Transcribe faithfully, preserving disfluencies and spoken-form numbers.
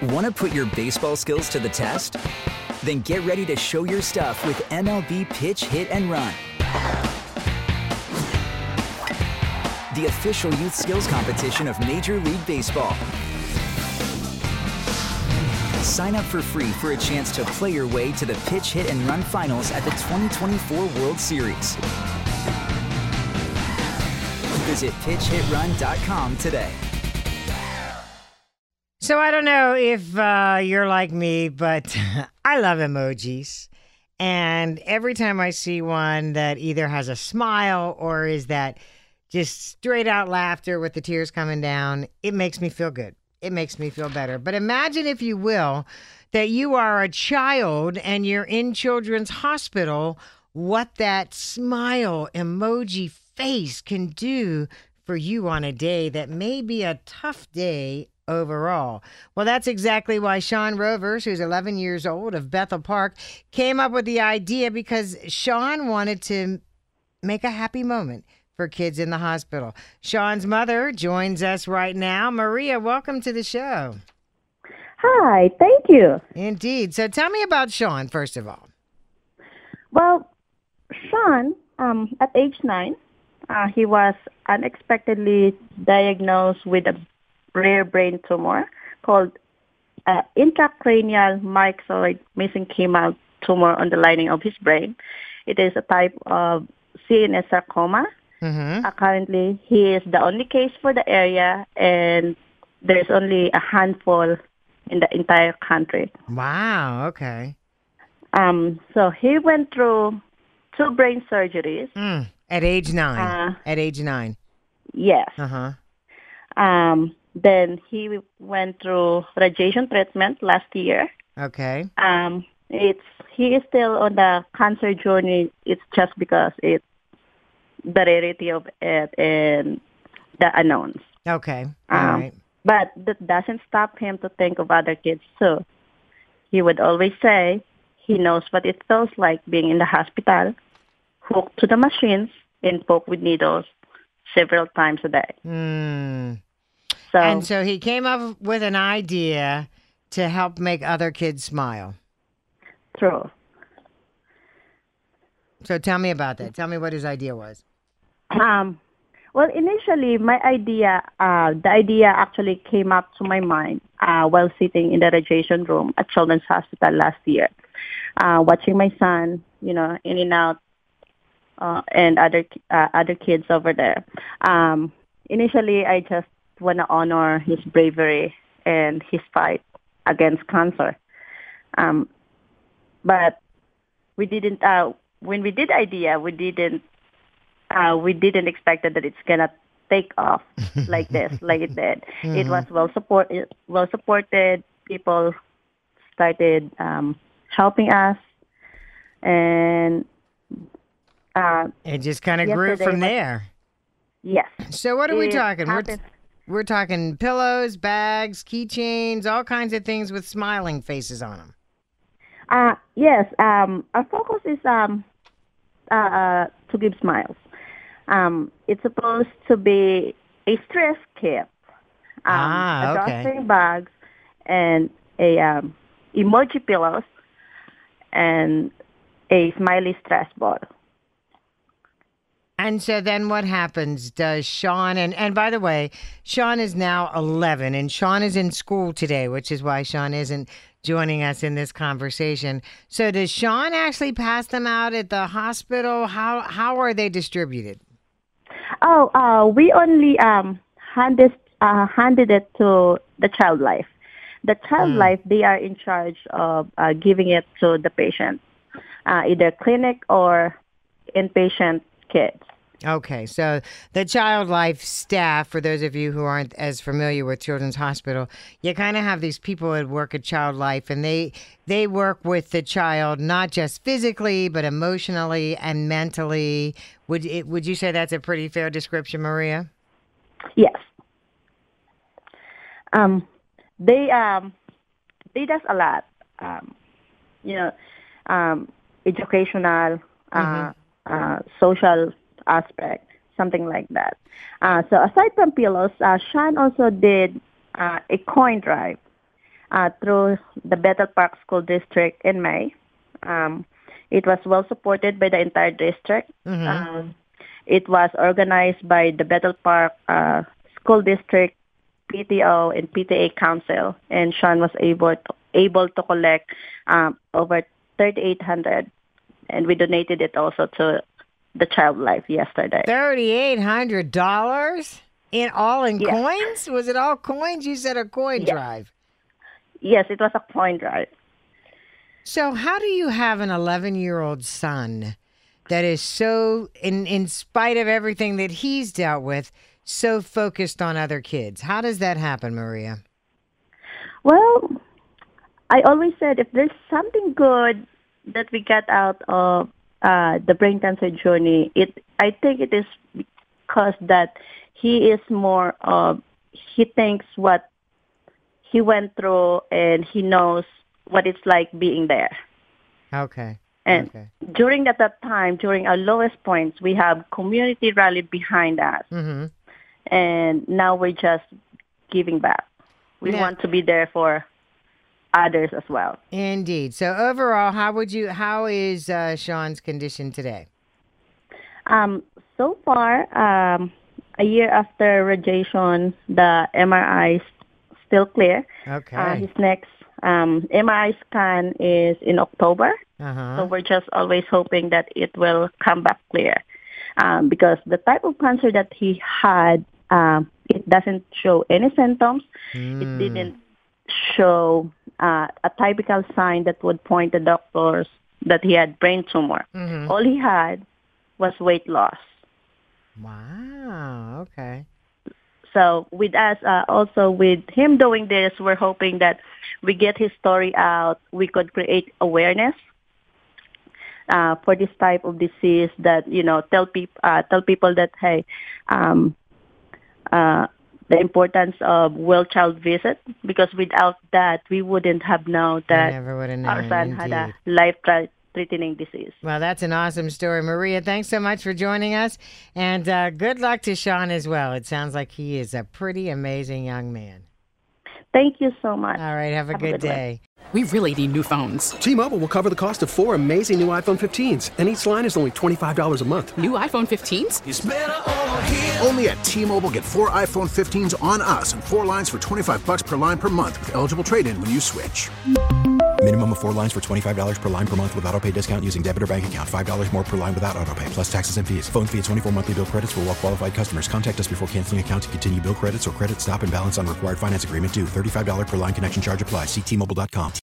Want to put your baseball skills to the test? Then get ready to show your stuff with M L B Pitch, Hit, and Run, the official youth skills competition of Major League Baseball. Sign up for free for a chance to play your way to the Pitch, Hit, and Run finals at the twenty twenty-four World Series. Visit pitch hit run dot com today. So I don't know if uh, you're like me, but I love emojis. And every time I see one that either has a smile or is that just straight out laughter with the tears coming down, it makes me feel good. It makes me feel better. But imagine, if you will, that you are a child and you're in Children's Hospital, what that smile emoji face can do for you on a day that may be a tough day overall. Well, that's exactly why Sean Rovers, who's eleven years old, of Bethel Park, came up with the idea, because Sean wanted to make a happy moment for kids in the hospital. Sean's mother joins us right now. Maria, welcome to the show. Hi, thank you. Indeed. So tell me about Sean, first of all. Well, Sean, um, at age nine, uh, he was unexpectedly diagnosed with a rare brain tumor called uh, intracranial myxoid mesenchymal tumor on the lining of his brain. It is a type of C N S sarcoma. Mm-hmm. Uh, currently, he is the only case for the area, and there's only a handful in the entire country. Wow, okay. Um, so he went through two brain surgeries. Mm, at age nine. Uh, at age nine. Yes. Uh-huh. Um, then he went through radiation treatment last year. Okay. Um, it's he is still on the cancer journey. It's just because it's the rarity of it and the unknowns. Okay. All Um, right. But that doesn't stop him to think of other kids too. He would always say he knows what it feels like being in the hospital, hooked to the machines, and poked with needles several times a day. Hmm. So, And so he came up with an idea to help make other kids smile. true. So tell me about that. Tell me what his idea was. Um, well, initially, my idea, uh, the idea actually came up to my mind uh, while sitting in the radiation room at Children's Hospital last year, uh, watching my son, you know, in and out, uh, and other uh, other kids over there. Um, initially, I just want to honor his bravery and his fight against cancer. Um, but we didn't. Uh, when we did idea, we didn't. Uh, we didn't expect that it's gonna take off like this, like it did. Mm-hmm. It was well supported. Well supported. People started um, helping us, and uh, it just kind of grew from was, there. Yes. So what are we it talking? We're, happened. we're talking pillows, bags, keychains, all kinds of things with smiling faces on them. Uh, yes. Um, our focus is um, uh, to give smiles. Um, it's supposed to be a stress kit, um, ah, a okay. drawstring bags, and a um, emoji pillows, and a smiley stress ball. And so then what happens? Does Sean, and, and by the way, Sean is now eleven, and Sean is in school today, which is why Sean isn't joining us in this conversation. So does Sean actually pass them out at the hospital? How how are they distributed? Oh, uh, we only um, handed, uh, handed it to the Child Life. The Child mm. Life, they are in charge of uh, giving it to the patient, uh, either clinic or inpatient kids. Okay, so the Child Life staff, for those of you who aren't as familiar with Children's Hospital, you kind of have these people that work at Child Life, and they they work with the child not just physically, but emotionally and mentally. Would it, would you say that's a pretty fair description, Maria? Yes. Um, they um, they does a lot. Um, you know, um, educational, Mm-hmm. uh, uh, social aspect, something like that. Uh, so aside from pillows, uh, Sean also did uh, a coin drive. uh, through the Bethel Park School District in May. Um, it was well supported by the entire district. Mm-hmm. Um, it was organized by the Bethel Park uh, School District, P T O, and P T A Council, and Sean was able to, able to collect um, over thirty-eight hundred, and we donated it also to the Child Life yesterday. thirty-eight hundred dollars in all in Yes. coins? Was it all coins? You said a coin Yes. drive. Yes, it was a coin drive. So how do you have an eleven-year-old son that is so, in, in spite of everything that he's dealt with, so focused on other kids? How does that happen, Maria? Well, I always said if there's something good that we get out of uh, the brain cancer journey, it I think it is because that he is more of, he thinks what he went through and he knows what it's like being there. Okay. And okay. during at that time, during our lowest points, we have community rally behind us. Mm-hmm. And now we're just giving back. We Yeah. want to be there for others as well. Indeed. So overall, how would you? How is uh, Sean's condition today? Um, so far, um, a year after radiation, the M R I is still clear. Okay. Uh, his next um, M R I scan is in October. Uh-huh. So we're just always hoping that it will come back clear. Um, because the type of cancer that he had, um, it doesn't show any symptoms. Mm. It didn't show uh, a typical sign that would point the doctors that he had brain tumor. Mm-hmm. All he had was weight loss. Wow. Okay. So with us, uh, also with him doing this, we're hoping that we get his story out. We could create awareness uh, for this type of disease. That you know, tell people uh, tell people that hey, um, uh, the importance of well child visit, because without that, we wouldn't have known I that never would have known. our son had a Indeed. life-threatening disease. Well, that's an awesome story. Maria, thanks so much for joining us. And uh, good luck to Sean as well. It sounds like he is a pretty amazing young man. Thank you so much. All right. Have a Have a good good one. day. We really need new phones. T-Mobile will cover the cost of four amazing new iPhone fifteens, and each line is only twenty-five dollars a month. New iPhone fifteens? Only at T-Mobile, get four iPhone fifteens on us and four lines for twenty-five bucks per line per month with eligible trade-in when you switch. Minimum of four lines for twenty-five dollars per line per month with autopay discount using debit or bank account. five dollars more per line without autopay, plus taxes and fees. Phone fee at twenty-four monthly bill credits for well-qualified customers. Contact us before canceling account to continue bill credits or credit stop and balance on required finance agreement due. thirty-five dollars per line connection charge applies. See T Mobile dot com.